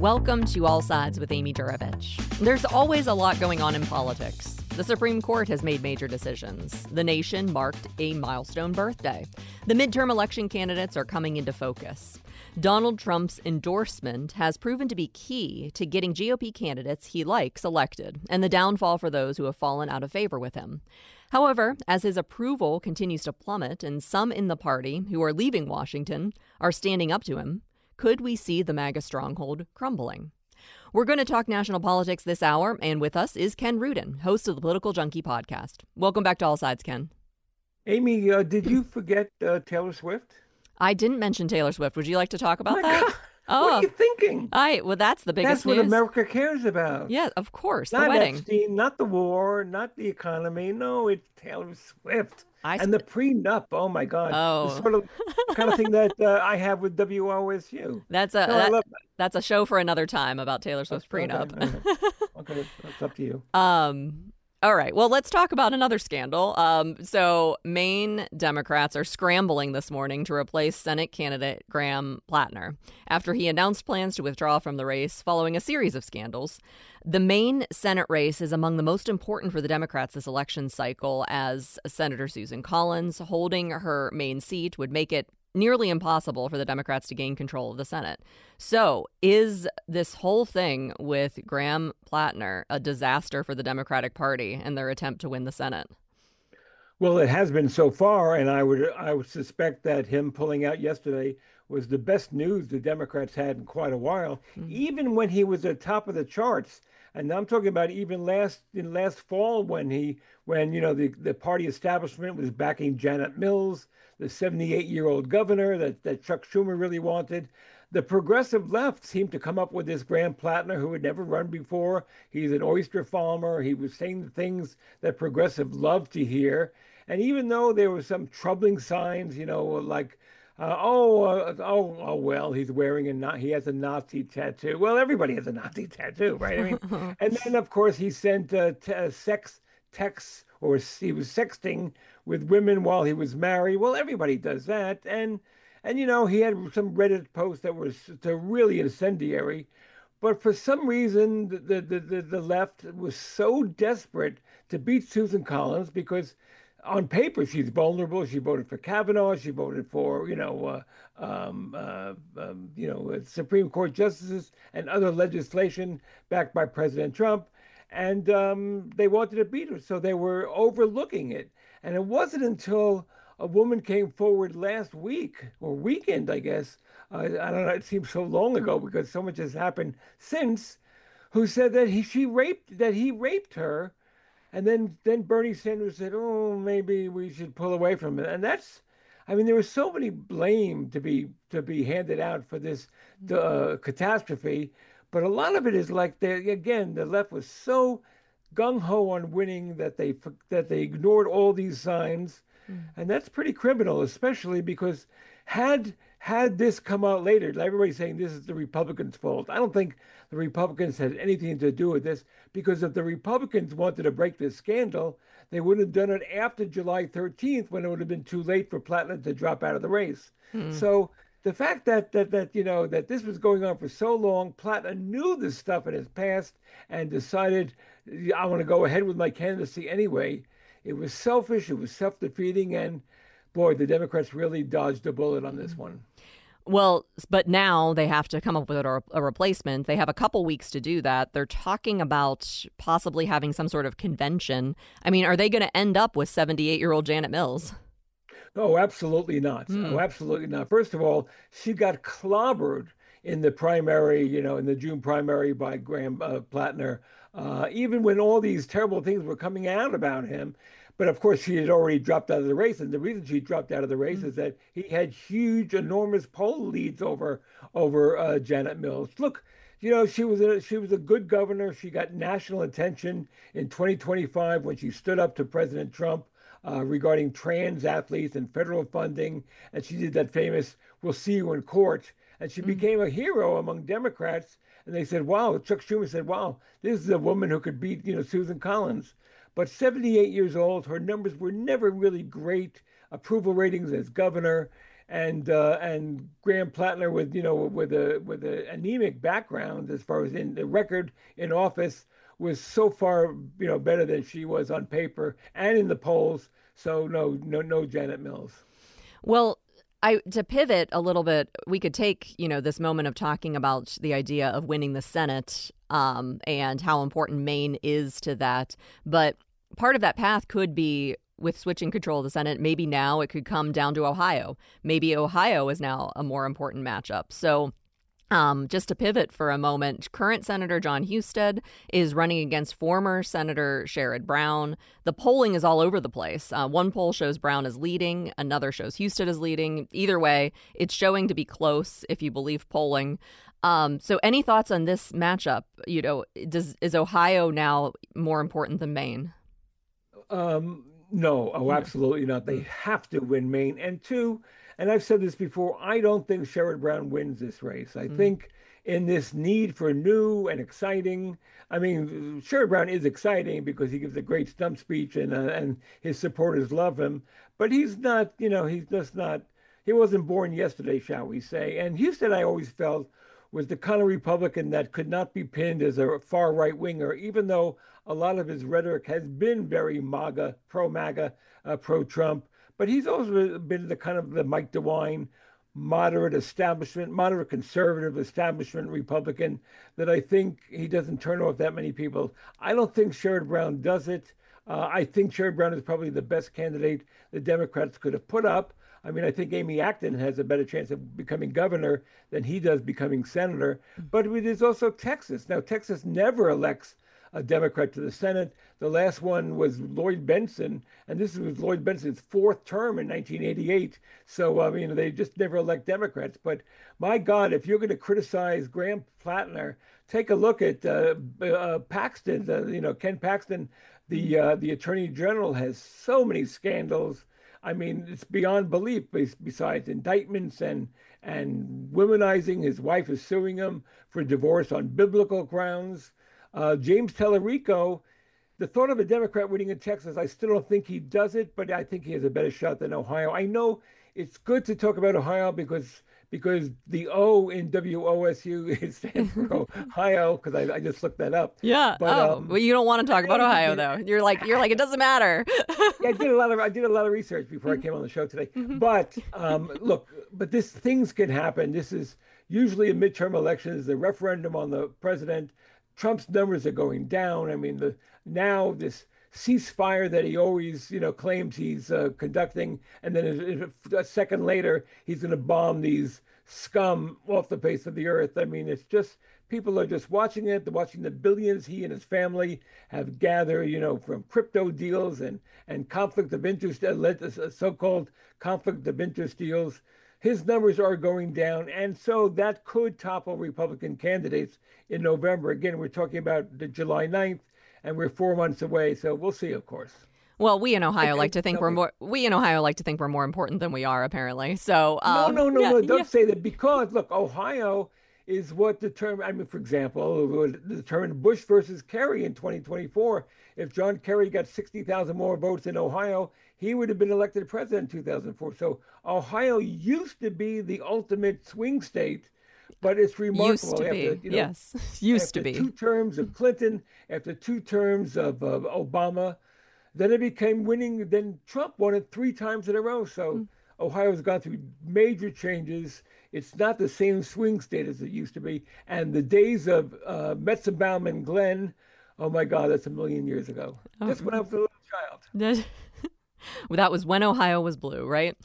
Welcome to All Sides with Amy Juravich. There's always a lot going on in politics. The Supreme Court has made major decisions. The nation marked a milestone birthday. The midterm election candidates are coming into focus. Donald Trump's endorsement has proven to be key to getting GOP candidates he likes elected, and the downfall for those who have fallen out of favor with him. However, as his approval continues to plummet and some in the party who are leaving Washington are standing up to him, could we see the MAGA stronghold crumbling? We're going to talk national politics this hour, and with us is Ken Rudin, host of the Political Junkie podcast. Welcome back to All Sides, Ken. Amy, did you forget Taylor Swift? I didn't mention Taylor Swift. Would you like to talk about that? God. What are you thinking? Well, that's the biggest news. That's what America cares about. Yeah, of course. Not the wedding. Epstein, not the war, not the economy. No, it's Taylor Swift. And the prenup. Oh, my God. Oh. The sort of kind of thing that I have with WOSU. That's a show for another time about Taylor Swift's prenup. Okay, that's up to you. All right. Well, let's talk about another scandal. So Maine Democrats are scrambling this morning to replace Senate candidate Graham Plattner after he announced plans to withdraw from the race following a series of scandals. The Maine Senate race is among the most important for the Democrats this election cycle, as Senator Susan Collins holding her Maine seat would make it nearly impossible for the Democrats to gain control of the Senate. So is this whole thing with Graham Plattner a disaster for the Democratic Party and their attempt to win the Senate? Well, it has been so far, and I would suspect that him pulling out yesterday was the best news the Democrats had in quite a while, even when he was at the top of the charts. And I'm talking about even last fall when the party establishment was backing Janet Mills, the 78-year-old governor that Chuck Schumer really wanted. The progressive left seemed to come up with this Graham Plattner who had never run before. He's an oyster farmer. He was saying the things that progressive love to hear. And even though there were some troubling signs, like, well, he's wearing he has a Nazi tattoo. Well, everybody has a Nazi tattoo, right? I mean, and then, of course, he sent sex texts, or he was sexting with women while he was married. Well, everybody does that. And he had some Reddit posts that were really incendiary. But for some reason, the left was so desperate to beat Susan Collins because on paper, she's vulnerable. She voted for Kavanaugh. She voted for, Supreme Court justices and other legislation backed by President Trump. And they wanted to beat her. So they were overlooking it. And it wasn't until a woman came forward last week or weekend, I guess. I don't know. It seems so long ago because so much has happened since, who said that he raped her. And then Bernie Sanders said, "Oh, maybe we should pull away from it." And there was so many blame to be handed out for this catastrophe, but a lot of it is like the left was so gung ho on winning that they ignored all these signs, and that's pretty criminal, especially because had this come out later, everybody's saying this is the Republicans' fault. I don't think the Republicans had anything to do with this, because if the Republicans wanted to break this scandal, they would have done it after July 13th, when it would have been too late for Plattner to drop out of the race. So the fact that this was going on for so long, Plattner knew this stuff in his past and decided, I want to go ahead with my candidacy anyway. It was selfish, it was self-defeating, and boy, the Democrats really dodged a bullet on this one. Well, but now they have to come up with a replacement. They have a couple weeks to do that. They're talking about possibly having some sort of convention. I mean, are they going to end up with 78-year-old Janet Mills? Oh, absolutely not. Oh, absolutely not. First of all, she got clobbered in the primary, in the June primary by Graham Plattner, even when all these terrible things were coming out about him. But of course, she had already dropped out of the race, and the reason she dropped out of the race is that he had huge, enormous poll leads over Janet Mills. Look, she was a good governor. She got national attention in 2025 when she stood up to President Trump regarding trans athletes and federal funding, and she did that famous "We'll see you in court," and she became a hero among Democrats. And they said, "Wow," Chuck Schumer said, "Wow, this is a woman who could beat Susan Collins." But 78 years old, her numbers were never really great. Approval ratings as governor, and Graham Plattner with with a anemic background as far as in the record in office was so far better than she was on paper and in the polls. So no Janet Mills. Well, to pivot a little bit, we could take, this moment of talking about the idea of winning the Senate and how important Maine is to that. But part of that path could be with switching control of the Senate. Maybe now it could come down to Ohio. Maybe Ohio is now a more important matchup. So just to pivot for a moment, current Senator Jon Husted is running against former Senator Sherrod Brown. The polling is all over the place. One poll shows Brown is leading. Another shows Husted is leading. Either way, it's showing to be close if you believe polling. So any thoughts on this matchup? Is Ohio now more important than Maine? No, absolutely not. They have to win Maine. And two, and I've said this before, I don't think Sherrod Brown wins this race. I think in this need for new and exciting, I mean, Sherrod Brown is exciting because he gives a great stump speech and his supporters love him. But he's not, he's just not, he wasn't born yesterday, shall we say. And Husted, I always felt, was the kind of Republican that could not be pinned as a far right winger, even though a lot of his rhetoric has been very MAGA, pro-Trump. But he's also been the kind of the Mike DeWine, moderate conservative establishment Republican that I think he doesn't turn off that many people. I don't think Sherrod Brown does it. I think Sherrod Brown is probably the best candidate the Democrats could have put up. I mean, I think Amy Acton has a better chance of becoming governor than he does becoming senator. But there's also Texas. Now, Texas never elects a Democrat to the Senate. The last one was Lloyd Bentsen, and this was Lloyd Bentsen's fourth term in 1988. So, I mean, they just never elect Democrats. But my God, if you're going to criticize Graham Plattner, take a look at Paxton. Ken Paxton, the Attorney General, has so many scandals. I mean, it's beyond belief. Besides indictments and womanizing, his wife is suing him for divorce on biblical grounds. James Tellerico, the thought of a Democrat winning in Texas, I still don't think he does it, but I think he has a better shot than Ohio. I know it's good to talk about Ohio because the O in WOSU stands for Ohio, because I just looked that up. Yeah. But, well, you don't want to talk about Ohio though. You're like it doesn't matter. Yeah, I did a lot of research before I came on the show today. But look, things can happen. This is usually a midterm election. Is the referendum on the president. Trump's numbers are going down. I mean, now this ceasefire that he always, claims he's conducting, and then a second later he's going to bomb these scum off the face of the earth. I mean, it's just people are just watching it. They're watching the billions he and his family have gathered, from crypto deals and conflict of interest, so-called conflict of interest deals. His numbers are going down, and so that could topple Republican candidates in November. Again, we're talking about the July 9th, and we're 4 months away, so we'll see, of course. Well, we in Ohio like to think we're more important than we are, apparently. So no, don't say that, because look, Ohio is what determined. I mean, for example, would determine Bush versus Kerry in 2024. If John Kerry got 60,000 more votes in Ohio, he would have been elected president in 2004. So Ohio used to be the ultimate swing state, but it's remarkable. Used to be, yes. Used to be. After 2 terms of Clinton, after 2 terms of Obama, then it became winning. Then Trump won it 3 times in a row. So Ohio's gone through major changes. It's not the same swing state as it used to be. And the days of Metzenbaum and Glenn, oh my God, that's a million years ago. Just when I was a little child. Well, that was when Ohio was blue, right?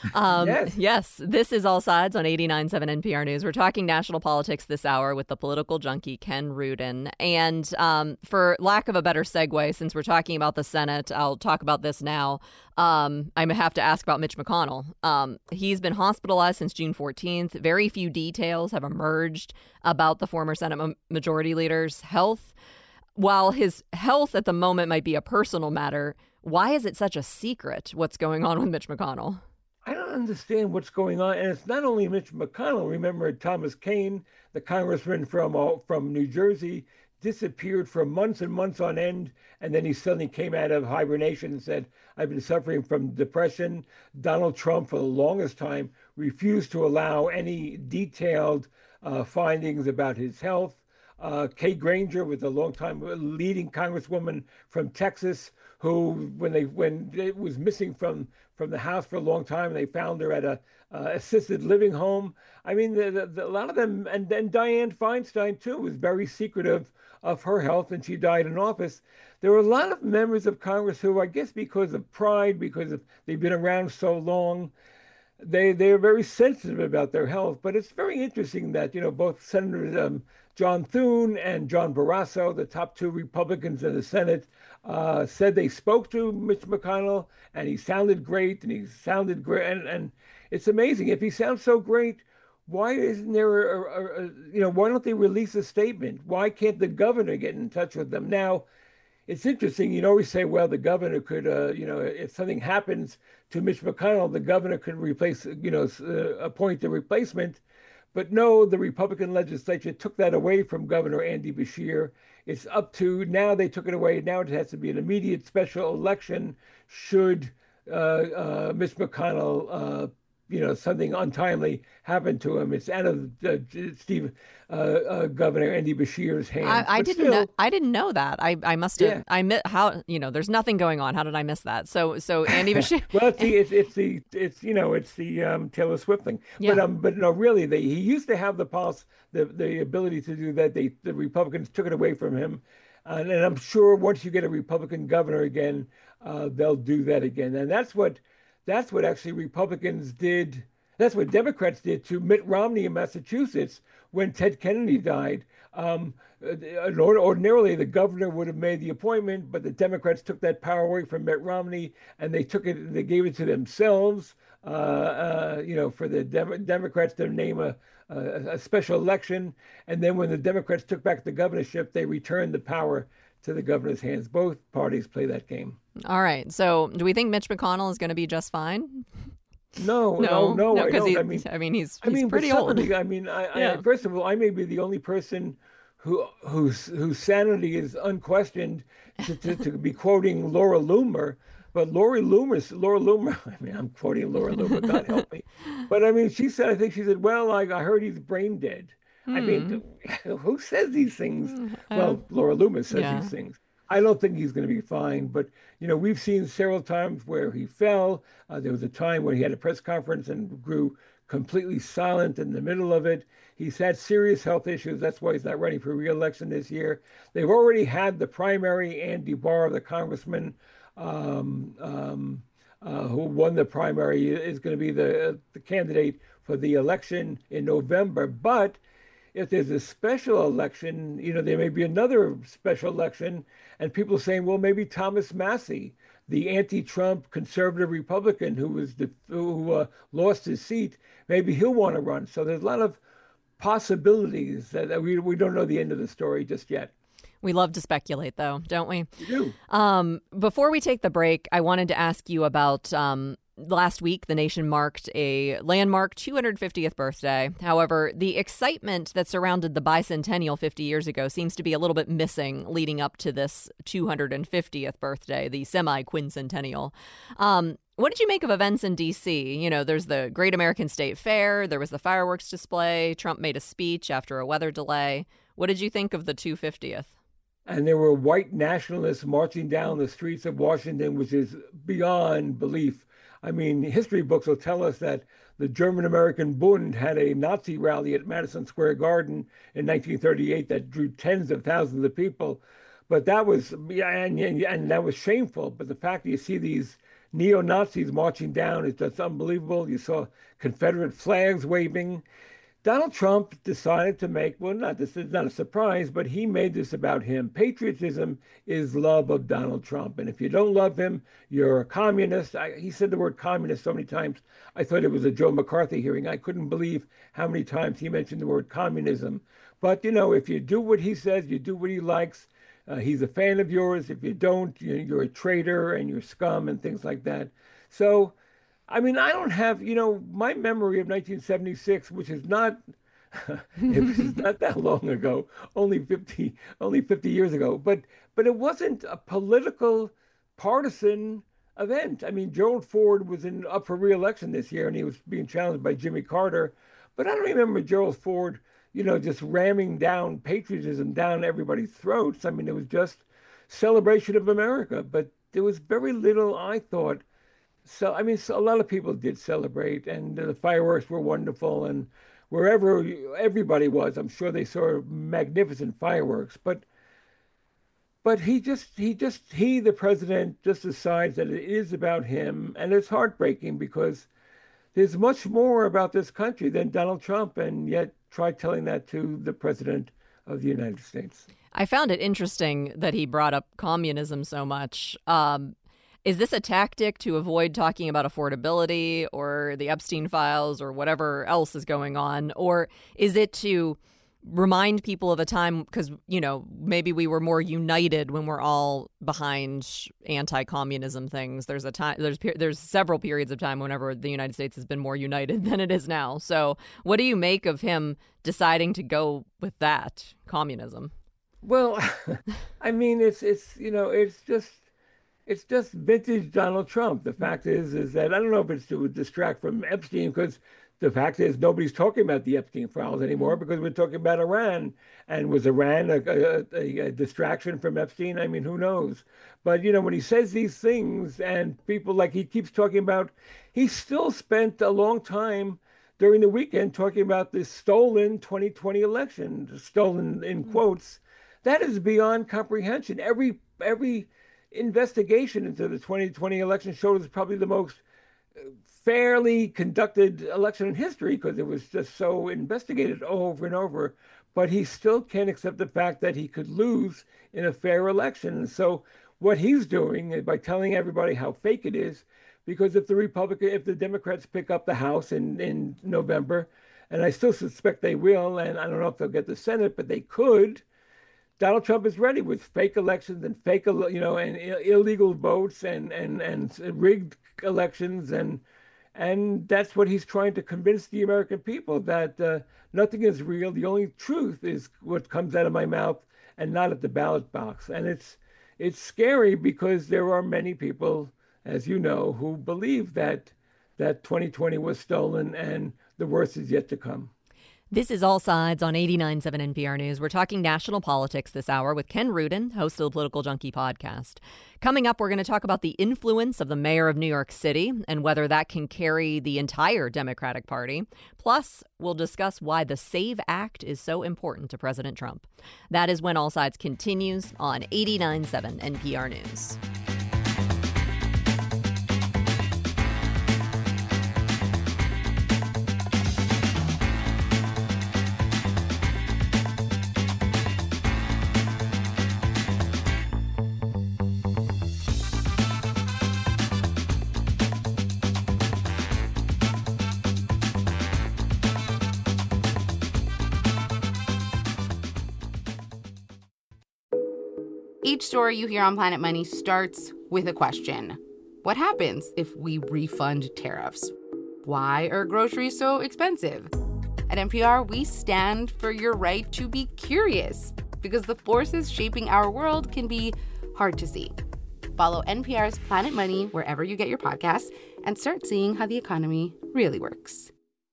Yes. This is All Sides on 89.7 NPR News. We're talking national politics this hour with the political junkie Ken Rudin. And for lack of a better segue, since we're talking about the Senate, I'll talk about this now. I have to ask about Mitch McConnell. He's been hospitalized since June 14th. Very few details have emerged about the former Senate Majority Leader's health. While his health at the moment might be a personal matter, why is it such a secret what's going on with Mitch McConnell? I don't understand what's going on. And it's not only Mitch McConnell. Remember, Thomas Kean, the congressman from New Jersey, disappeared for months and months on end. And then he suddenly came out of hibernation and said, I've been suffering from depression. Donald Trump, for the longest time, refused to allow any detailed findings about his health. Kay Granger was a longtime leading congresswoman from Texas who, when it was missing from the house for a long time, they found her at a assisted living home. I mean, a lot of them, and then Dianne Feinstein too was very secretive of her health, and she died in office. There were a lot of members of Congress who, I guess, because of pride, because of they've been around so long, they're very sensitive about their health. But it's very interesting that both Senators John Thune and John Barrasso, the top two Republicans in the Senate, said they spoke to Mitch McConnell and he sounded great and he sounded great. And it's amazing. If he sounds so great, why isn't there why don't they release a statement? Why can't the governor get in touch with them? Now, it's interesting. You always say, well, the governor could, if something happens to Mitch McConnell, the governor could appoint the replacement. But no, the Republican legislature took that away from Governor Andy Beshear. It's up to now they took it away. Now it has to be an immediate special election should Mitch McConnell, something untimely happen to him. It's out of Governor Andy Beshear's hands. I didn't know that. I must have. Yeah. There's nothing going on. How did I miss that? So Andy Beshear. Well, it's the Taylor Swift thing. Yeah. But no, really, he used to have the ability to do that. The Republicans took it away from him, and I'm sure once you get a Republican governor again, they'll do that again. And that's what actually Republicans did. That's what Democrats did to Mitt Romney in Massachusetts when Ted Kennedy died. Ordinarily, the governor would have made the appointment, but the Democrats took that power away from Mitt Romney, and they gave it to themselves. For the Democrats to name a special election, and then when the Democrats took back the governorship, they returned the power to the governor's hands. Both parties play that game. All right. So, do we think Mitch McConnell is going to be just fine? No, because he's pretty old. First of all, I may be the only person whose sanity is unquestioned to be quoting Laura Loomer. But Laura Loomer, I'm quoting Laura Loomer, God help me. But she said, well, I heard he's brain dead. Who says these things? Well, Laura Loomer says these things. I don't think he's going to be fine, but we've seen several times where he fell. There was a time when he had a press conference and grew completely silent in the middle of it. He's had serious health issues. That's why he's not running for re-election this year. They've already had the primary. Andy Barr, the congressman who won the primary, is going to be the candidate for the election in November. But if there's a special election, there may be another special election, and people saying, well, maybe Thomas Massie, the anti-Trump conservative Republican who lost his seat, maybe he'll want to run. So there's a lot of possibilities that we don't know the end of the story just yet. We love to speculate, though, don't we? We do. Before we take the break, I wanted to ask you about last week, the nation marked a landmark 250th birthday. However, the excitement that surrounded the bicentennial 50 years ago seems to be a little bit missing leading up to this 250th birthday, the semi-quincentennial. What did you make of events in D.C.? There's the Great American State Fair. There was the fireworks display. Trump made a speech after a weather delay. What did you think of the 250th? And there were white nationalists marching down the streets of Washington, which is beyond belief. History books will tell us that the German-American Bund had a Nazi rally at Madison Square Garden in 1938 that drew tens of thousands of people. But that was, and that was shameful. But the fact that you see these neo-Nazis marching down is just unbelievable. You saw Confederate flags waving. Donald Trump decided to make, this is not a surprise, but he made this about him. Patriotism is love of Donald Trump. And if you don't love him, you're a communist. He said the word communist so many times, I thought it was a Joe McCarthy hearing. I couldn't believe how many times he mentioned the word communism. But, if you do what he says, you do what he likes, he's a fan of yours. If you don't, you're a traitor and you're scum and things like that. So, I don't have, my memory of 1976, which is not, it was not that long ago, only 50 years ago, but it wasn't a political, partisan event. I mean, Gerald Ford was up for re-election this year, and he was being challenged by Jimmy Carter. But I don't remember Gerald Ford, just ramming down patriotism down everybody's throats. I mean, it was just celebration of America. But there was very little, I thought. So, I mean, a lot of people did celebrate, and the fireworks were wonderful. And wherever everybody was, I'm sure they saw magnificent fireworks. But the president, just decides that it is about him, and it's heartbreaking because there's much more about this country than Donald Trump, and yet try telling that to the president of the United States. I found it interesting that he brought up communism so much. Is this a tactic to avoid talking about affordability or the Epstein files or whatever else is going on? Or is it to remind people of a time, because, maybe we were more united when we're all behind anti-communism things. There's several periods of time whenever the United States has been more united than it is now. So what do you make of him deciding to go with that, communism? Well, I mean, it's just vintage Donald Trump. The fact is that I don't know if it's to distract from Epstein, because the fact is nobody's talking about the Epstein files anymore because we're talking about Iran. And was Iran a distraction from Epstein? I mean, who knows? But, when he says these things and people, like, he keeps talking about, he still spent a long time during the weekend talking about this stolen 2020 election, stolen in quotes. That is beyond comprehension. Every investigation into the 2020 election showed it's probably the most fairly conducted election in history because it was just so investigated over and over. But he still can't accept the fact that he could lose in a fair election. And so what he's doing is by telling everybody how fake it is, because if the Democrats pick up the House in November, and I still suspect they will, and I don't know if they'll get the Senate, but they could, Donald Trump is ready with fake elections and and illegal votes and rigged elections, and that's what he's trying to convince the American people, that nothing is real. The only truth is what comes out of my mouth and not at the ballot box. And it's scary because there are many people, as you know, who believe that 2020 was stolen and the worst is yet to come. This is All Sides on 89.7 NPR News. We're talking national politics this hour with Ken Rudin, host of the Political Junkie podcast. Coming up, we're going to talk about the influence of the mayor of New York City and whether that can carry the entire Democratic Party. Plus, we'll discuss why the SAVE Act is so important to President Trump. That is when All Sides continues on 89.7 NPR News. Each story you hear on Planet Money starts with a question. What happens if we refund tariffs? Why are groceries so expensive? At NPR, we stand for your right to be curious because the forces shaping our world can be hard to see. Follow NPR's Planet Money wherever you get your podcasts and start seeing how the economy really works.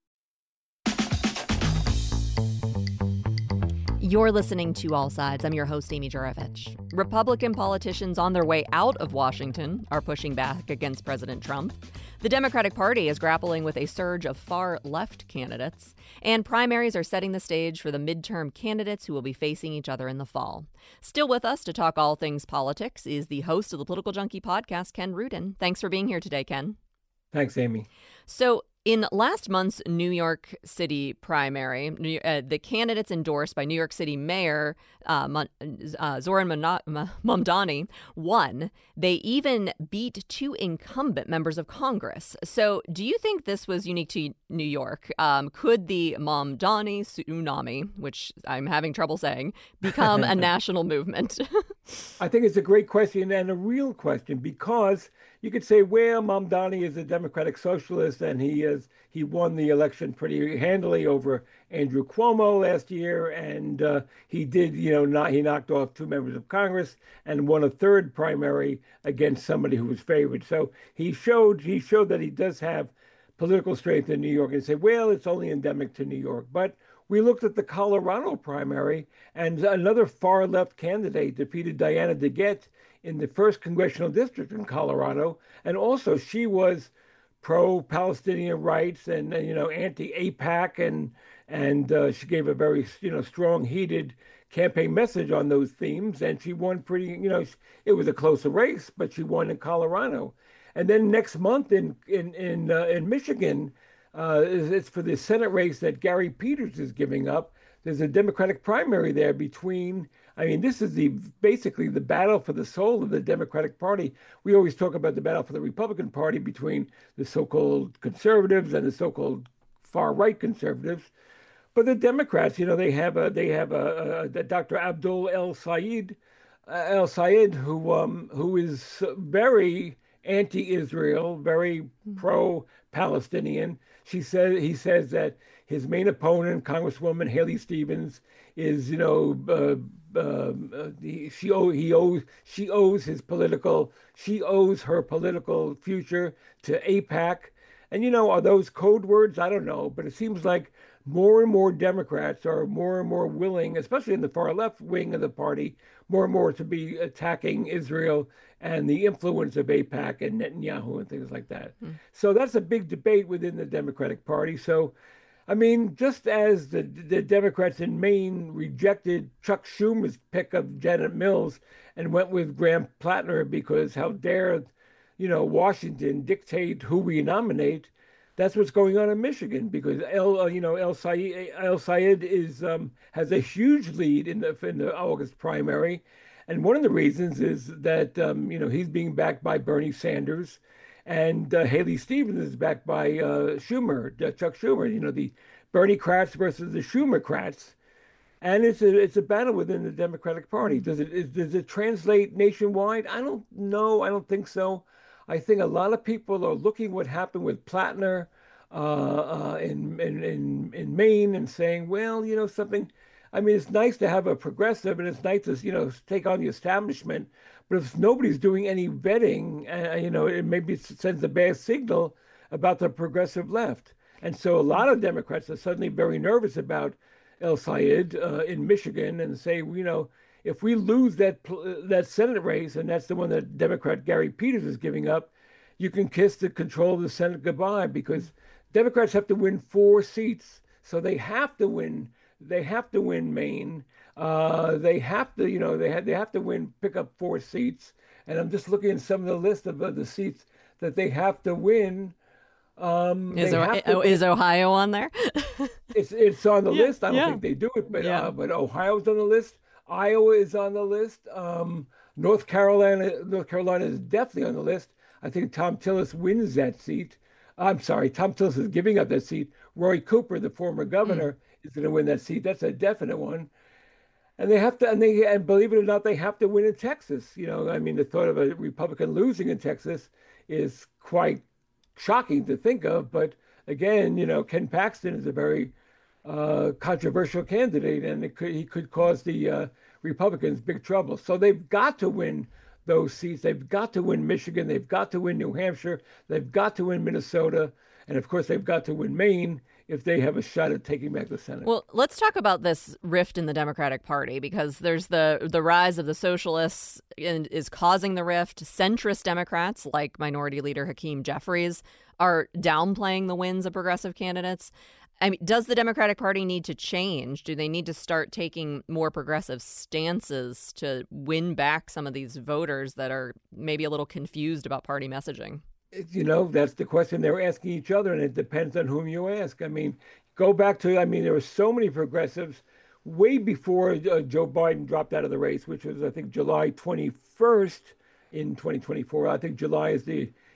You're listening to All Sides. I'm your host, Amy Juravich. Republican politicians on their way out of Washington are pushing back against President Trump. The Democratic Party is grappling with a surge of far-left candidates, and primaries are setting the stage for the midterm candidates who will be facing each other in the fall. Still with us to talk all things politics is the host of the Political Junkie podcast, Ken Rudin. Thanks for being here today, Ken. Thanks, Amy. So, in last month's New York City primary, the candidates endorsed by New York City Mayor Zohran Mamdani won. They even beat two incumbent members of Congress. So do you think this was unique to New York? Could the Mamdani tsunami, which I'm having trouble saying, become a national movement? I think it's a great question and a real question because you could say, well, Mamdani is a democratic socialist and he won the election pretty handily over Andrew Cuomo last year, and he did, he knocked off two members of Congress and won a third primary against somebody who was favored. So he showed that he does have political strength in New York, and say, well, it's only endemic to New York, but. We looked at the Colorado primary, and another far left candidate defeated Diana DeGette in the first congressional district in Colorado. And also, she was pro-Palestinian rights and anti-AIPAC, and she gave a very strong, heated campaign message on those themes. And she won pretty. It was a closer race, but she won in Colorado. And then next month in Michigan. It's for the Senate race that Gary Peters is giving up. There's a Democratic primary there between, this is basically the battle for the soul of the Democratic Party. We always talk about the battle for the Republican Party between the so-called conservatives and the so-called far-right conservatives. But the Democrats, they have a Dr. Abdul El Sayed, who is very anti-Israel, very pro-Palestinian. He says that his main opponent, Congresswoman Haley Stevens, is she owes her political future to AIPAC. And are those code words? I don't know, but it seems like more and more Democrats are more and more willing, especially in the far left wing of the party, more and more to be attacking Israel and the influence of AIPAC and Netanyahu and things like that. So that's a big debate within the Democratic Party. So, just as the Democrats in Maine rejected Chuck Schumer's pick of Janet Mills and went with Graham Plattner because how dare, Washington dictate who we nominate. That's what's going on in Michigan because El Sayed has a huge lead in the August primary. And one of the reasons is that, he's being backed by Bernie Sanders, and Haley Stevens is backed by Chuck Schumer, the Bernie Krats versus the Schumer Krats. And it's a battle within the Democratic Party. Does it translate nationwide? I don't know. I don't think so. I think a lot of people are looking what happened with Plattner in Maine and saying, well, something. It's nice to have a progressive, and it's nice to, take on the establishment. But if nobody's doing any vetting, it maybe sends a bad signal about the progressive left. And so a lot of Democrats are suddenly very nervous about El Sayed in Michigan and say, if we lose that Senate race, and that's the one that Democrat Gary Peters is giving up, you can kiss the control of the Senate goodbye because Democrats have to win 4 seats. So they have to win. They have to win Maine. They have to, they have to pick up 4 seats. And I'm just looking at some of the list of the seats that they have to win. Is Ohio on there? it's on the list. I don't think they do it, but Ohio's on the list. Iowa is on the list. North Carolina is definitely on the list. I think Tom Tillis wins that seat. I'm sorry, Tom Tillis is giving up that seat. Roy Cooper, the former governor, is going to win that seat. That's a definite one. And they have to, and believe it or not, they have to win in Texas. The thought of a Republican losing in Texas is quite shocking to think of. But again, Ken Paxton is a very controversial candidate, and he could cause the Republicans big trouble. So they've got to win those seats. They've got to win Michigan. They've got to win New Hampshire. They've got to win Minnesota. And of course, they've got to win Maine if they have a shot at taking back the Senate. Well, let's talk about this rift in the Democratic Party, because there's the rise of the socialists is causing the rift. Centrist Democrats, like Minority Leader Hakeem Jeffries, are downplaying the wins of progressive candidates. Does the Democratic Party need to change? Do they need to start taking more progressive stances to win back some of these voters that are maybe a little confused about party messaging? That's the question they're asking each other, and it depends on whom you ask. Go back to, there were so many progressives way before Joe Biden dropped out of the race, which was, I think, July 21st in 2024. I think July is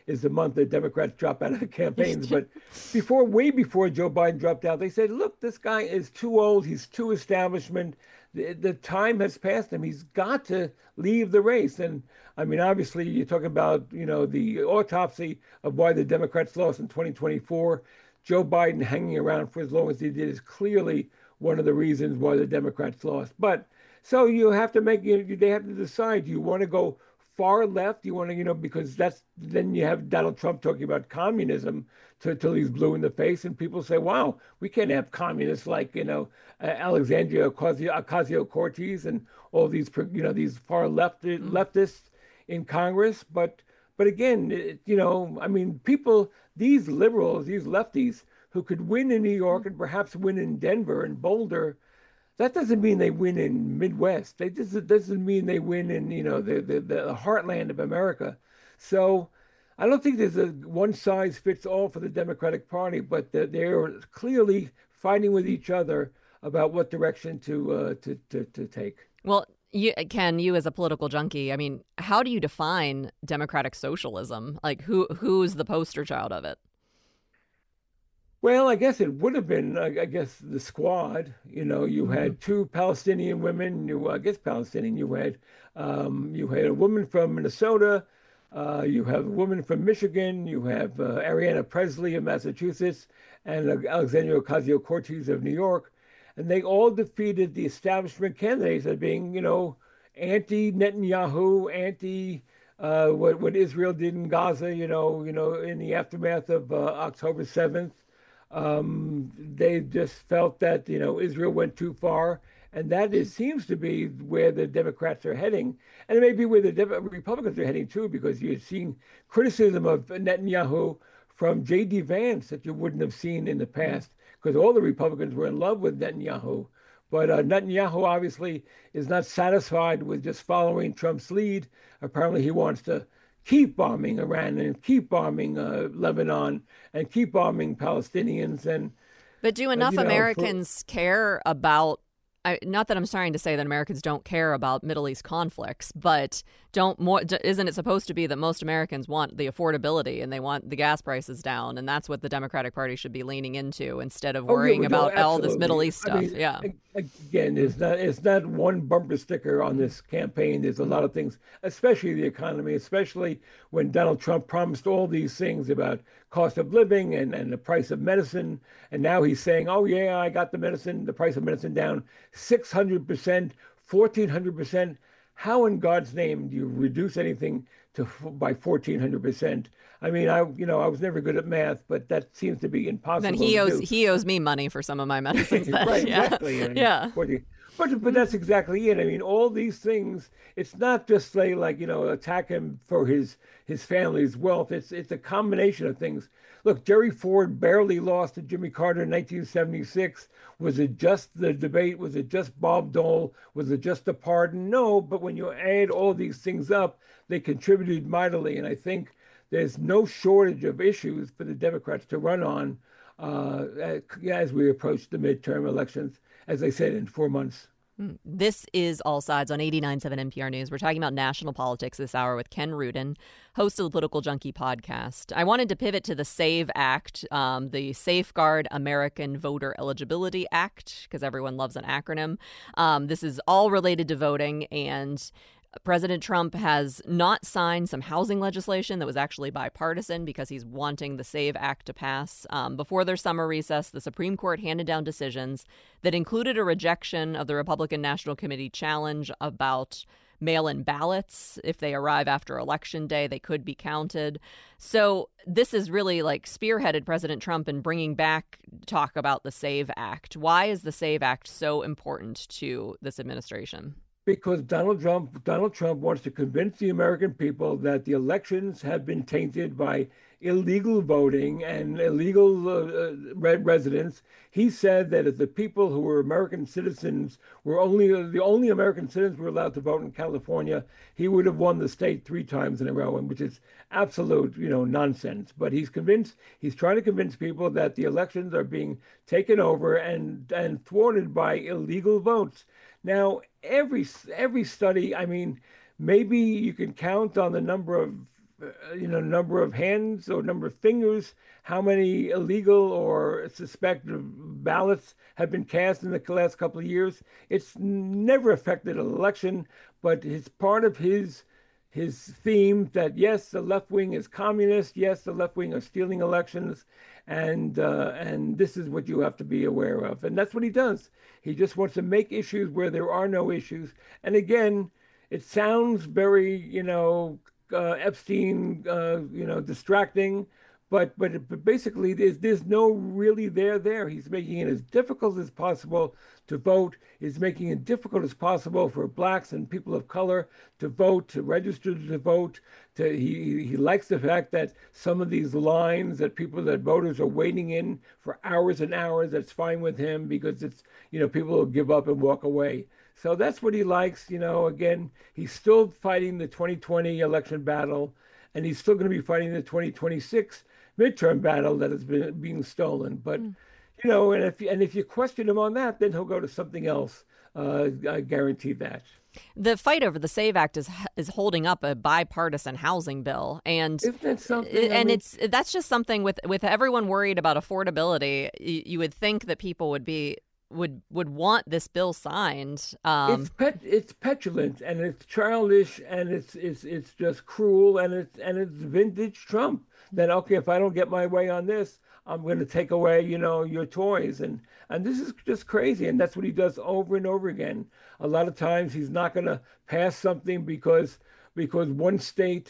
is the month that Democrats drop out of the campaigns. But way before Joe Biden dropped out, they said, look, this guy is too old. He's too establishment. The time has passed him. He's got to leave the race. And I mean, obviously, you're talking about, the autopsy of why the Democrats lost in 2024. Joe Biden hanging around for as long as he did is clearly one of the reasons why the Democrats lost. But so you have to they have to decide, do you want to go far left? You want to, because then you have Donald Trump talking about communism till he's blue in the face. And people say, wow, we can't have communists like, Alexandria Ocasio-Cortez and all these, these far leftists in Congress. But again, I mean, these liberals, these lefties who could win in New York and perhaps win in Denver and Boulder, that doesn't mean they win in Midwest. It doesn't mean they win in, the heartland of America. So I don't think there's a one size fits all for the Democratic Party, but they're clearly fighting with each other about what direction to take. Well, Ken, you as a political junkie, I mean, how do you define democratic socialism? Like, who's the poster child of it? Well, I guess it would have been, the Squad. You had two Palestinian women. Palestinian. You had a woman from Minnesota. You have a woman from Michigan. You have Ariana Presley of Massachusetts and Alexandria Ocasio-Cortez of New York. And they all defeated the establishment candidates as being, anti-Netanyahu, anti what Israel did in Gaza, in the aftermath of October 7th. They just felt that, Israel went too far. And that seems to be where the Democrats are heading. And it may be where the Republicans are heading, too, because you're seeing criticism of Netanyahu from J.D. Vance that you wouldn't have seen in the past, because all the Republicans were in love with Netanyahu. But Netanyahu obviously is not satisfied with just following Trump's lead. Apparently, he wants to keep bombing Iran and keep bombing Lebanon and keep bombing Palestinians. But do enough Americans care about, not that I'm starting to say that Americans don't care about Middle East conflicts, but isn't it supposed to be that most Americans want the affordability and they want the gas prices down, and that's what the Democratic Party should be leaning into instead of worrying about all this Middle East stuff? Again, it's not one bumper sticker on this campaign. There's a lot of things, especially the economy, especially when Donald Trump promised all these things about cost of living and the price of medicine. And now he's saying, oh, yeah, I got the price of medicine down 600%, 1,400%. How in God's name do you reduce anything by 1,400%? I mean, I was never good at math, but that seems to be impossible. Then he owes me money for some of my medicines. Right, exactly. Yeah. But that's exactly it. I mean, all these things, it's not just attack him for his family's wealth. It's a combination of things. Look, Jerry Ford barely lost to Jimmy Carter in 1976. Was it just the debate? Was it just Bob Dole? Was it just a pardon? No, but when you add all these things up, they contributed mightily. And I think there's no shortage of issues for the Democrats to run on as we approach the midterm elections, as I said, in 4 months. This is All Sides on 89.7 NPR News. We're talking about national politics this hour with Ken Rudin, host of the Political Junkie podcast. I wanted to pivot to the SAVE Act, the Safeguard American Voter Eligibility Act, because everyone loves an acronym. This is all related to voting, and President Trump has not signed some housing legislation that was actually bipartisan because he's wanting the SAVE Act to pass. Before their summer recess, the Supreme Court handed down decisions that included a rejection of the Republican National Committee challenge about mail-in ballots. If they arrive after Election Day, they could be counted. So this is really spearheaded President Trump in bringing back talk about the SAVE Act. Why is the SAVE Act so important to this administration? Because Donald Trump wants to convince the American people that the elections have been tainted by illegal voting and illegal residents. He said that if the people who were American citizens were the only American citizens were allowed to vote in California, he would have won the state 3 times in a row, and which is absolute, nonsense. But he's trying to convince people that the elections are being taken over and thwarted by illegal votes. Now, every study, I mean, maybe you can count on the number of number of hands or number of fingers, how many illegal or suspected ballots have been cast in the last couple of years. It's never affected an election, but it's part of his theme that yes, the left wing is communist. Yes, the left wing are stealing elections, and this is what you have to be aware of. And that's what he does. He just wants to make issues where there are no issues. And again, it sounds very, Epstein, distracting, but basically there's no really there. He's making it as difficult as possible to vote. He's making it difficult as possible for blacks and people of color to vote, to register to vote. He likes the fact that some of these lines that voters are waiting in for hours and hours. That's fine with him because it's people will give up and walk away. So that's what he likes. Again, he's still fighting the 2020 election battle, and he's still going to be fighting the 2026 midterm battle that has been being stolen. But, and if you question him on that, then he'll go to something else. I guarantee that. The fight over the SAVE Act is holding up a bipartisan housing bill, and isn't that something? That's just something with everyone worried about affordability. You would think that people would want this bill signed. It's petulant and it's childish and it's just cruel and it's vintage Trump. That okay, if I don't get my way on this, I'm going to take away your toys, and this is just crazy. And that's what he does over and over again. A lot of times he's not going to pass something because one state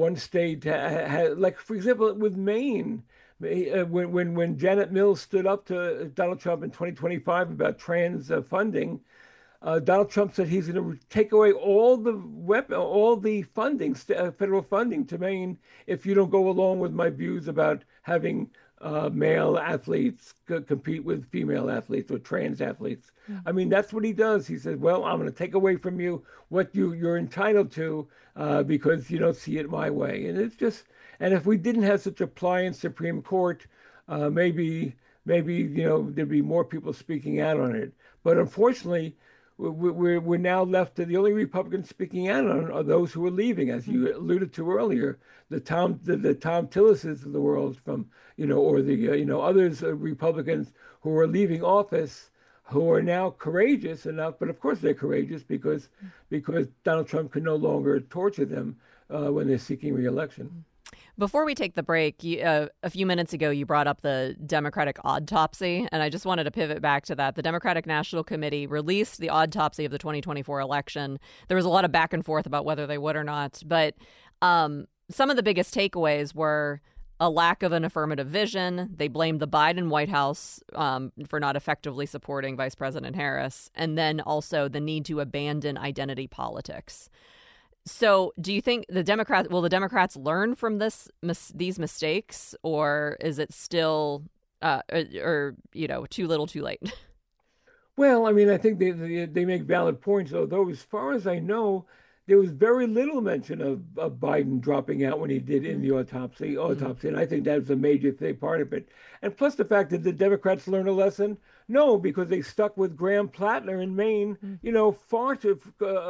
has, like for example with Maine. When Janet Mills stood up to Donald Trump in 2025 about trans funding, Donald Trump said he's going to take away all the funding, federal funding to Maine if you don't go along with my views about having male athletes compete with female athletes or trans athletes. I mean, that's what he does. He says, well, I'm going to take away from you what you're entitled to because you don't see it my way. And it's just, and if we didn't have such a pliant Supreme Court, maybe there'd be more people speaking out on it. But unfortunately, we're now left to the only Republicans speaking out on are those who are leaving, as you alluded to earlier, the Tom Tillises of the world from or the others Republicans who are leaving office, who are now courageous enough. But of course they're courageous because Donald Trump can no longer torture them when they're seeking re-election. Before we take the break, a few minutes ago, you brought up the Democratic autopsy, and I just wanted to pivot back to that. The Democratic National Committee released the autopsy of the 2024 election. There was a lot of back and forth about whether they would or not, but some of the biggest takeaways were a lack of an affirmative vision. They blamed the Biden White House for not effectively supporting Vice President Harris, and then also the need to abandon identity politics. So do you think the Democrats learn from these mistakes, or is it still too little too late? Well, I mean, I think they make valid points, although as far as I know, there was very little mention of Biden dropping out when he did in the autopsy. And I think that was a major part of it. And plus the fact that the Democrats learned a lesson. No, because they stuck with Graham Plattner in Maine, far too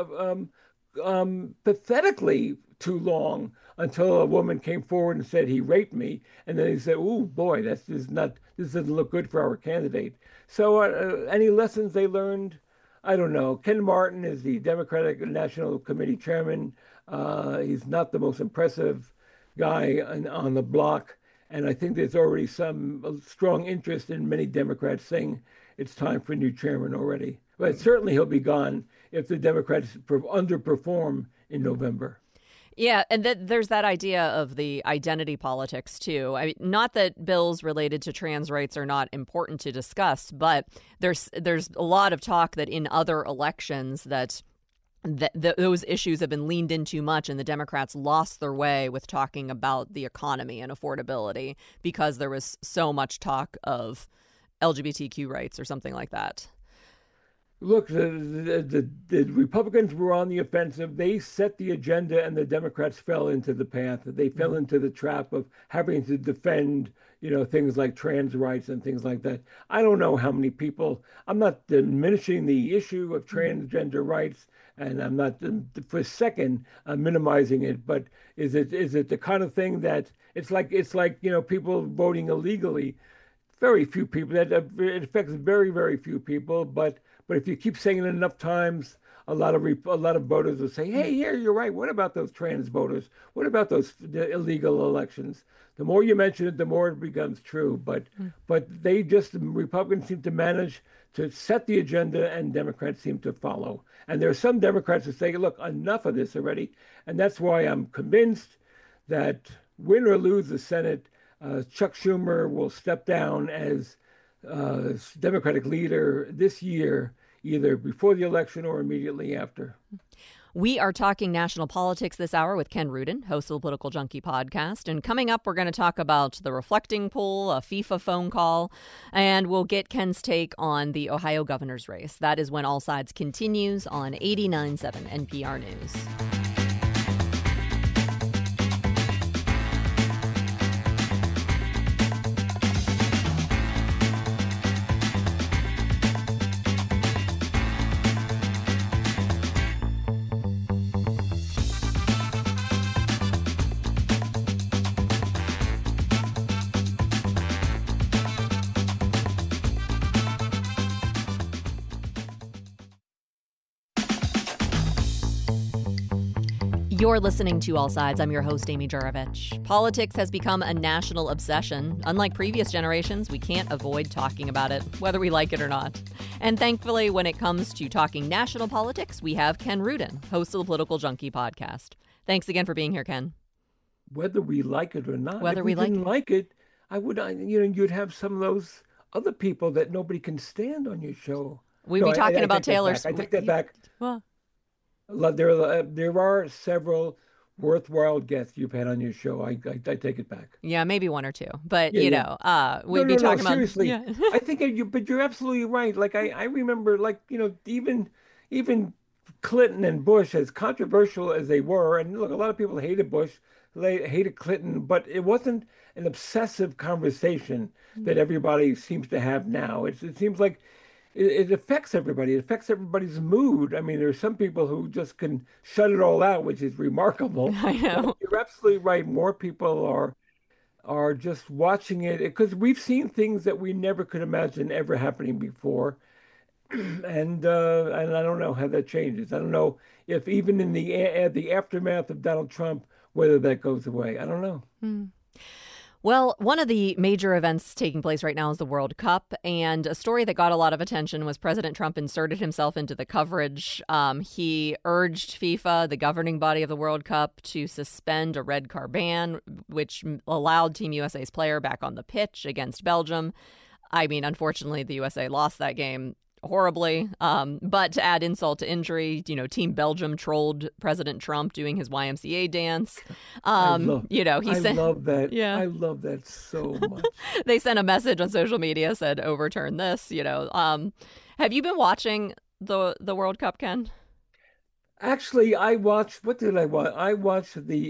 pathetically too long until a woman came forward and said he raped me, and then he said, "Oh boy, this doesn't look good for our candidate." So, any lessons they learned? I don't know. Ken Martin is the Democratic National Committee chairman. He's not the most impressive guy on the block, and I think there's already some strong interest in many Democrats saying it's time for a new chairman already. But certainly he'll be gone if the Democrats underperform in November. Yeah, and there's that idea of the identity politics, too. I mean, not that bills related to trans rights are not important to discuss, but there's a lot of talk that in other elections that those issues have been leaned into much, and the Democrats lost their way with talking about the economy and affordability because there was so much talk of LGBTQ rights or something like that. Look, the Republicans were on the offensive. They set the agenda, and the Democrats fell into the path. They fell into the trap of having to defend, things like trans rights and things like that. I don't know how many people. I'm not diminishing the issue of transgender rights, and I'm not for a second minimizing it. But is it the kind of thing that it's like people voting illegally? Very few people. That it affects very, very few people. But if you keep saying it enough times, a lot of voters will say, "Hey, yeah, you're right. What about those trans voters? What about the illegal elections?" The more you mention it, the more it becomes true. But Republicans seem to manage to set the agenda, and Democrats seem to follow. And there are some Democrats who say, "Look, enough of this already," and that's why I'm convinced that win or lose the Senate, Chuck Schumer will step down as Democratic leader this year, either before the election or immediately after. We are talking national politics this hour with Ken Rudin, host of the Political Junkie podcast. And coming up, we're going to talk about the reflecting poll, a FIFA phone call, and we'll get Ken's take on the Ohio governor's race. That is when All Sides continues on 89.7 NPR News. You're listening to All Sides. I'm your host, Amy Jurovich. Politics has become a national obsession. Unlike previous generations, we can't avoid talking about it, whether we like it or not. And thankfully, when it comes to talking national politics, we have Ken Rudin, host of the Political Junkie podcast. Thanks again for being here, Ken. Whether we like it or not, Whether if we didn't like it, you'd have some of those other people that nobody can stand on your show. We'd be talking about Taylor Swift. I take that back. Well, There are several worthwhile guests you've had on your show. I take it back. yeah, maybe one or two, but Yeah, we'd yeah. be talking about Seriously. Yeah. I think but you're absolutely right. Like I remember, even Clinton and Bush, as controversial as they were, and look, a lot of people hated Bush, they hated Clinton, but it wasn't an obsessive conversation that everybody seems to have now. It seems like it affects everybody. It affects everybody's mood. I mean, there are some people who just can shut it all out, which is remarkable. I know. But you're absolutely right. More people are just watching it because we've seen things that we never could imagine ever happening before. And I don't know how that changes. I don't know if even in the aftermath of Donald Trump, whether that goes away. I don't know. Well, one of the major events taking place right now is the World Cup, and a story that got a lot of attention was President Trump inserted himself into the coverage. He urged FIFA, the governing body of the World Cup, to suspend a red card ban, which allowed Team USA's player back on the pitch against Belgium. I mean, unfortunately, the USA lost that game horribly. But to add insult to injury, Team Belgium trolled President Trump doing his YMCA dance. I love that. Yeah. I love that so much. They sent a message on social media, said overturn this. Have you been watching the World Cup, Ken? Actually, I watched. What did I watch? I watched the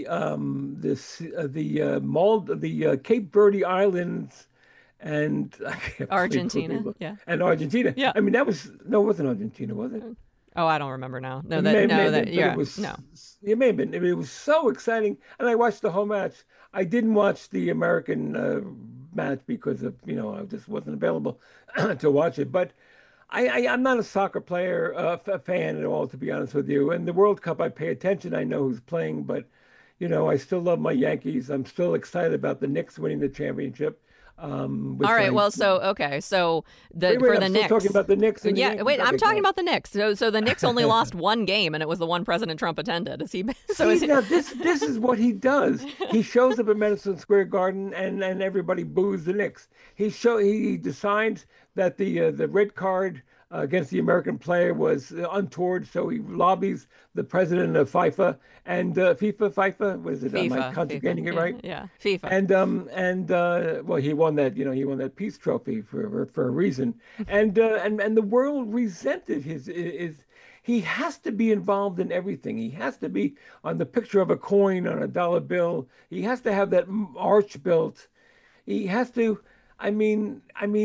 Cape Verde Islands. And Argentina, yeah, and Argentina, yeah. I mean, it wasn't Argentina, was it? Oh, I don't remember now. No, It may have been. It was so exciting, and I watched the whole match. I didn't watch the American match because of I just wasn't available to watch it. But I'm not a soccer player, a fan at all, to be honest with you. And the World Cup, I pay attention. I know who's playing, but I still love my Yankees. I'm still excited about the Knicks winning the championship. All right. So for the Knicks, talking about the Knicks. And yeah. Wait, I'm talking about the Knicks. So the Knicks only lost one game, and it was the one President Trump attended. Now this is what he does. He shows up at Madison Square Garden, and everybody boos the Knicks. He decides that the red card against the American player was untoward, so he lobbies the president of FIFA and FIFA, what is it? Am I conjugating it right? Yeah, FIFA. Well, he won that, he won that peace trophy for a reason, and the world resented his. He has to be involved in everything. He has to be on the picture of a coin, on a dollar bill. He has to have that arch built. He has to. I mean,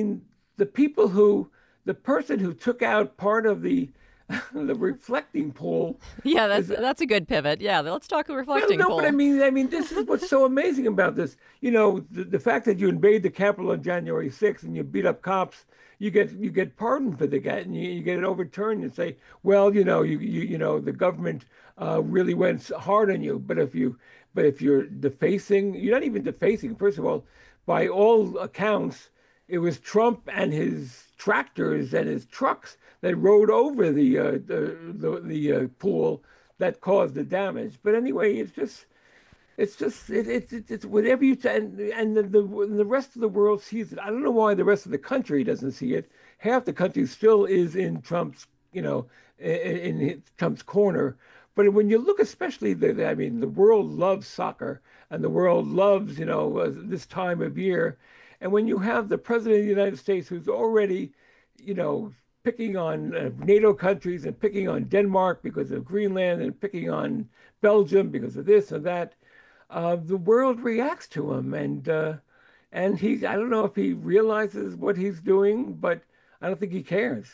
the person who took out part of the the reflecting pool. Yeah, that's a good pivot. Yeah, let's talk the reflecting pool. But I mean, this is what's so amazing about this. The fact that you invade the Capitol on January 6th and you beat up cops, you get pardoned for the guy, and you get it overturned and say, well, the government really went hard on you. But if you're defacing, you're not even defacing. First of all, by all accounts, it was Trump and his tractors and his trucks that rode over the pool that caused the damage. But anyway, it's whatever you and the rest of the world sees it. I don't know why the rest of the country doesn't see it. Half the country still is in Trump's, in Trump's corner. But when you look, especially the world loves soccer and the world loves, this time of year. And when you have the president of the United States who's already, picking on NATO countries and picking on Denmark because of Greenland and picking on Belgium because of this and that, the world reacts to him. And I don't know if he realizes what he's doing, but I don't think he cares.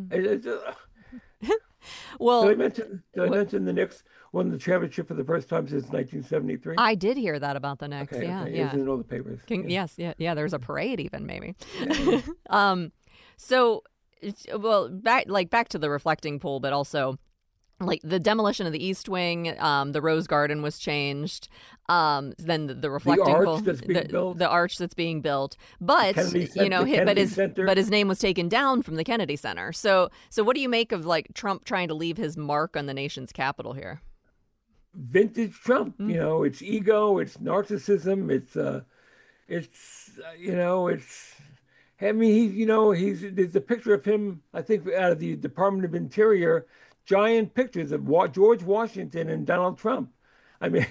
Well, did I mention the Knicks won the championship for the first time since 1973? I did hear that about the Knicks. Okay, yeah. It was in all the papers. Yes, yeah. There's a parade even, maybe. Yeah. So, well, back to the reflecting pool, but also like the demolition of the East Wing, the Rose Garden was changed. Then the reflecting pool, the arch that's being built. But his name was taken down from the Kennedy Center. So what do you make of like Trump trying to leave his mark on the nation's capital here? Vintage Trump, it's ego, it's narcissism, there's a picture of him, I think, out of the Department of Interior, giant pictures of George Washington and Donald Trump. I mean,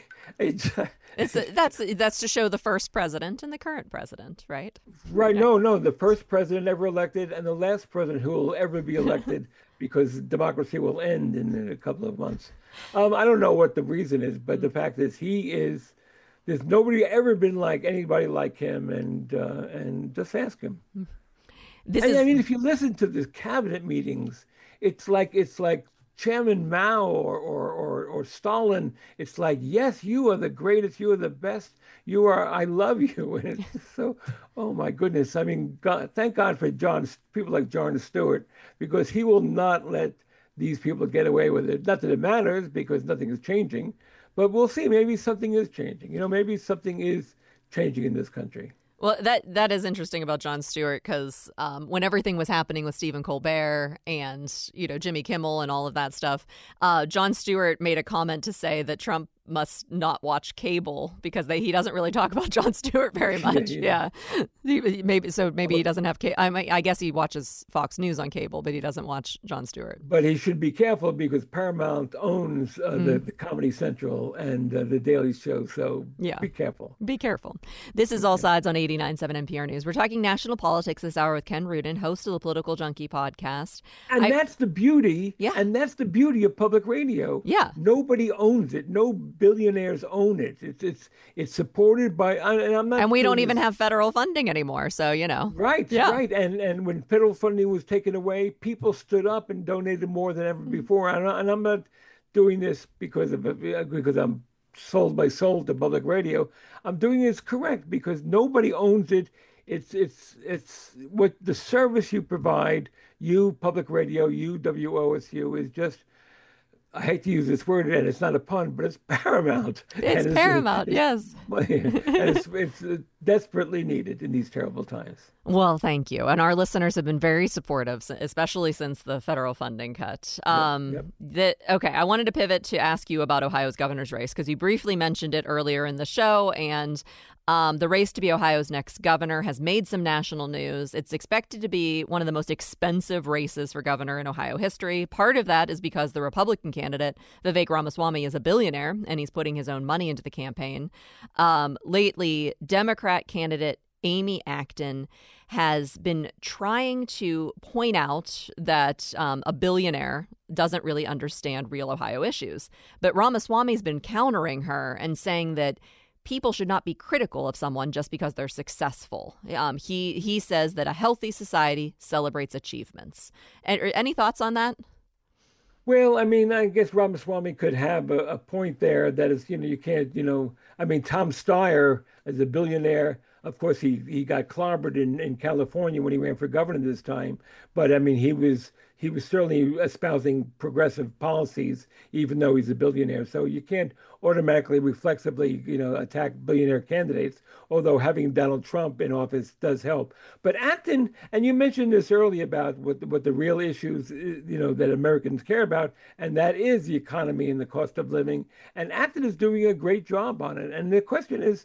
that's to show the first president and the current president, right? Right. Yeah. No, the first president ever elected and the last president who will ever be elected because democracy will end in a couple of months. I don't know what the reason is, but the fact is there's nobody ever been like anybody like him, and just ask him. I mean, if you listen to the cabinet meetings, it's like Chairman Mao or Stalin. It's like, yes, you are the greatest, you are the best, I love you. And it's just so, oh my goodness. I mean, thank God for people like Jon Stewart, because he will not let these people get away with it. Not that it matters, because nothing is changing, but we'll see. Maybe something is changing. Maybe something is changing in this country. Well, that is interesting about Jon Stewart, because when everything was happening with Stephen Colbert and, Jimmy Kimmel and all of that stuff, Jon Stewart made a comment to say that Trump must not watch cable because he doesn't really talk about Jon Stewart very much. Yeah. Maybe he doesn't have cable. I guess he watches Fox News on cable, but he doesn't watch Jon Stewart. But he should be careful because Paramount owns the Comedy Central and the Daily Show. So be careful. Be careful. This is All Sides on 89.7 NPR News. We're talking national politics this hour with Ken Rudin, host of the Political Junkie podcast. And that's the beauty. Yeah. And that's the beauty of public radio. Yeah. Nobody owns it. No billionaires own it. It's supported by, and I'm not. And we don't even have federal funding anymore, so Right, yeah. Right. And when federal funding was taken away, people stood up and donated more than ever before. And I'm not doing this because I'm sold my soul to public radio. I'm doing this correct because nobody owns it. It's what the service you provide. You public radio, you WOSU is just. I hate to use this word, and it's not a pun, but it's paramount. It's paramount, yes. And it's desperately needed in these terrible times. Well, thank you. And our listeners have been very supportive, especially since the federal funding cut. Okay, I wanted to pivot to ask you about Ohio's governor's race, because you briefly mentioned it earlier in the show. And the race to be Ohio's next governor has made some national news. It's expected to be one of the most expensive races for governor in Ohio history. Part of that is because the Republican candidate, Vivek Ramaswamy, is a billionaire, and he's putting his own money into the campaign. Lately, Democrat candidate Amy Acton has been trying to point out that a billionaire doesn't really understand real Ohio issues. But Ramaswamy's been countering her and saying that people should not be critical of someone just because they're successful. He says that a healthy society celebrates achievements. Any thoughts on that? Well, I mean, I guess Ramaswamy could have a point there that is, you can't, I mean, Tom Steyer is a billionaire. Of course, he got clobbered in California when he ran for governor this time. But I mean, he was certainly espousing progressive policies, even though he's a billionaire. So you can't automatically, reflexively, attack billionaire candidates, although having Donald Trump in office does help. But Acton, and you mentioned this earlier about what the real issues, that Americans care about, and that is the economy and the cost of living. And Acton is doing a great job on it. And the question is,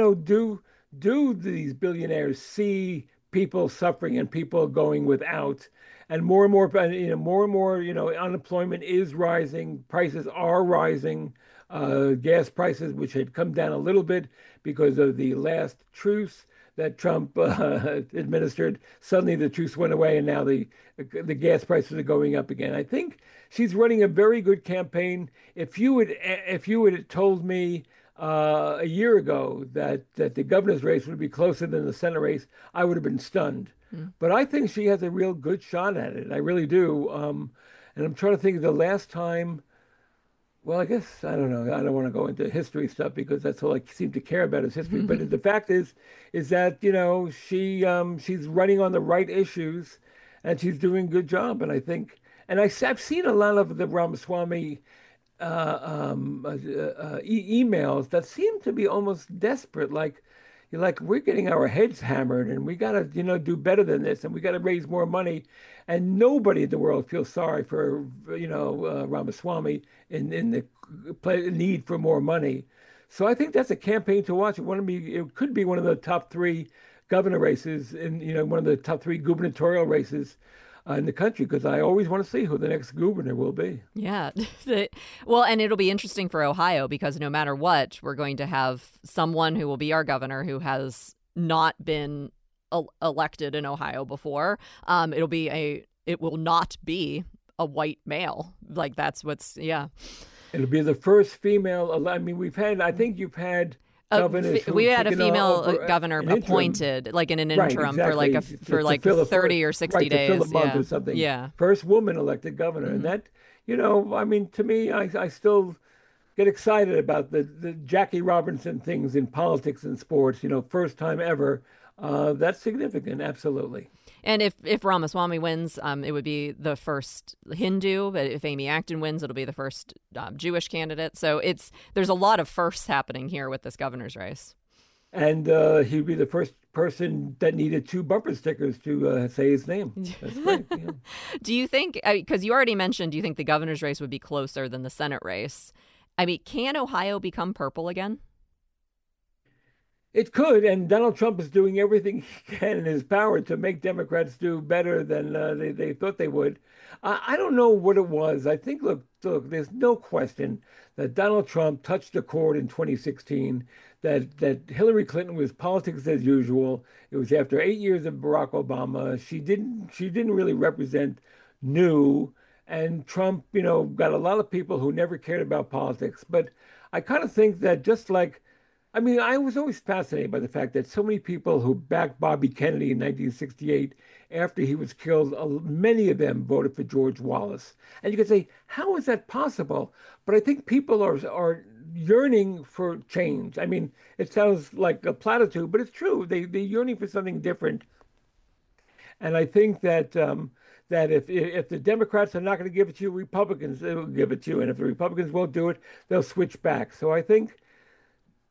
do these billionaires see people suffering and people going without? And more, unemployment is rising. Prices are rising. Gas prices, which had come down a little bit because of the last truce that Trump administered, suddenly the truce went away, and now the gas prices are going up again. I think she's running a very good campaign. If you had told me a year ago that the governor's race would be closer than the Senate race, I would have been stunned. But I think she has a real good shot at it. I really do. And I'm trying to think of the last time. Well, I guess, I don't know. I don't want to go into history stuff because that's all I seem to care about is history. But the fact is that, she's running on the right issues and she's doing a good job. And I think, and I've seen a lot of the Ramaswamy emails that seem to be almost desperate, like we're getting our heads hammered and we got to do better than this and we got to raise more money, and nobody in the world feels sorry for Ramaswamy in the need for more money. So I think that's a campaign to watch. It could be one of the top 3 governor races in one of the top 3 gubernatorial races in the country, because I always want to see who the next governor will be. Yeah. Well, and it'll be interesting for Ohio because no matter what, we're going to have someone who will be our governor who has not been elected in Ohio before. It will not be a white male. Like that's yeah. It'll be the first female. I mean, I think you've had we had a female governor appointed, like in an interim, right, exactly. for 30 or 60 days. To fill a month or something. Yeah. First woman elected governor. And that, I mean, to me, I still get excited about the Jackie Robinson things in politics and sports, first time ever. That's significant, absolutely. And if Ramaswamy wins, it would be the first Hindu. But if Amy Acton wins, it'll be the first Jewish candidate. So there's a lot of firsts happening here with this governor's race. And he'd be the first person that needed 2 bumper stickers to say his name. That's great. Yeah. Do you think, because you already mentioned, do you think the governor's race would be closer than the Senate race? I mean, can Ohio become purple again? It could, and Donald Trump is doing everything he can in his power to make Democrats do better than they thought they would. I don't know what it was. I think, look, there's no question that Donald Trump touched a chord in 2016, that Hillary Clinton was politics as usual. It was after 8 years of Barack Obama. She didn't really represent new, and Trump, got a lot of people who never cared about politics. But I kind of think that I was always fascinated by the fact that so many people who backed Bobby Kennedy in 1968, after he was killed, many of them voted for George Wallace. And you could say, how is that possible? But I think people are yearning for change. I mean, it sounds like a platitude, but it's true. They're yearning for something different. And I think that if the Democrats are not going to give it to you, Republicans will give it to you. And if the Republicans won't do it, they'll switch back. So I think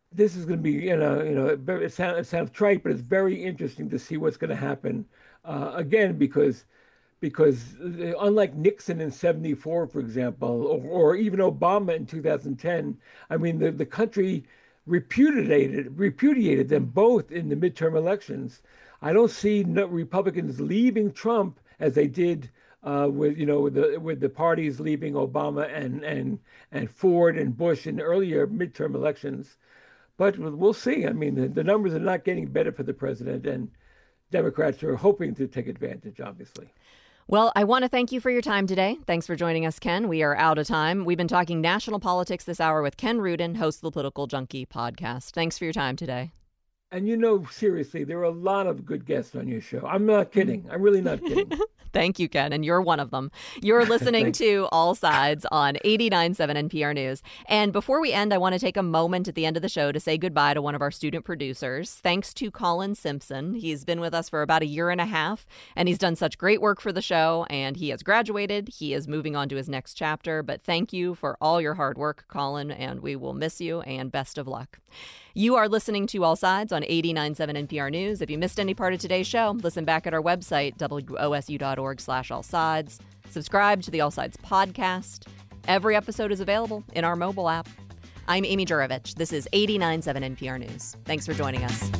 this is going to be, it sounds trite, but it's very interesting to see what's going to happen again, because unlike Nixon in '74, for example, or even Obama in 2010, I mean, the country repudiated them both in the midterm elections. I don't see no Republicans leaving Trump as they did with the parties leaving Obama and Ford and Bush in earlier midterm elections. But we'll see. I mean, the numbers are not getting better for the president, and Democrats are hoping to take advantage, obviously. Well, I want to thank you for your time today. Thanks for joining us, Ken. We are out of time. We've been talking national politics this hour with Ken Rudin, host of the Political Junkie podcast. Thanks for your time today. And seriously, there are a lot of good guests on your show. I'm not kidding. I'm really not kidding. Thank you, Ken, and you're one of them. You're listening to All Sides on 89.7 NPR News. And before we end, I want to take a moment at the end of the show to say goodbye to one of our student producers. Thanks to Colin Simpson. He's been with us for about a year and a half, and he's done such great work for the show, and he has graduated. He is moving on to his next chapter. But thank you for all your hard work, Colin, and we will miss you, and best of luck. You are listening to All Sides on 89.7 NPR News. If you missed any part of today's show, listen back at our website, wosu.org/allsides. Subscribe to the All Sides podcast. Every episode is available in our mobile app. I'm Amy Jurovich. This is 89.7 NPR News. Thanks for joining us.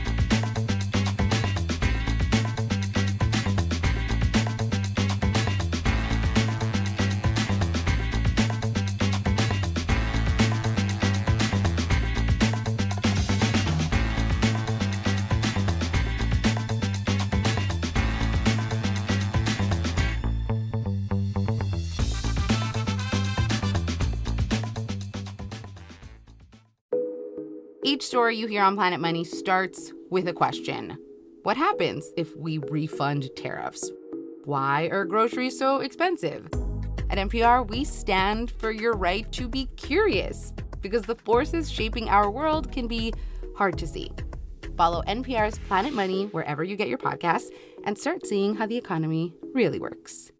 Each story you hear on Planet Money starts with a question. What happens if we refund tariffs? Why are groceries so expensive? At NPR, we stand for your right to be curious because the forces shaping our world can be hard to see. Follow NPR's Planet Money wherever you get your podcasts and start seeing how the economy really works.